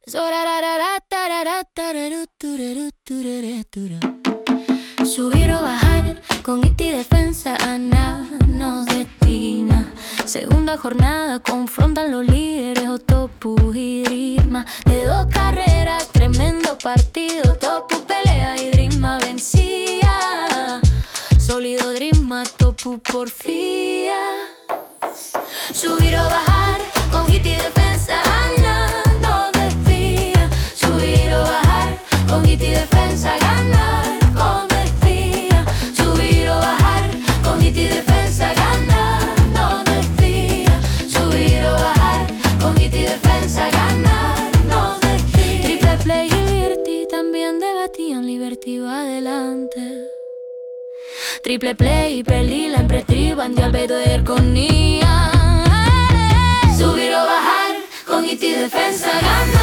Subir o bajar, con IT y defensa a nada nos destina. Segunda jornada, confrontan los líderes Otopus y Drisma. De dos carreras, tremendo partido. Otopus pelea y Drisma vencía. Sólido Drisma, Otopus porfía. Subir o bajar, con IT y defensa a nada nos desvía. Subir o bajar, con IT y defensa ganar con desvía. Subir o bajar, con IT y defensa ganar no desvía. Subir o bajar, con IT y defensa ganar no desvía. Triple Play y Liberty también debatían, Liberty va adelante. Triple Play y Pelila en pretriban de Albedo y Erconía. Subir o bajar, con IT y defensa ganar.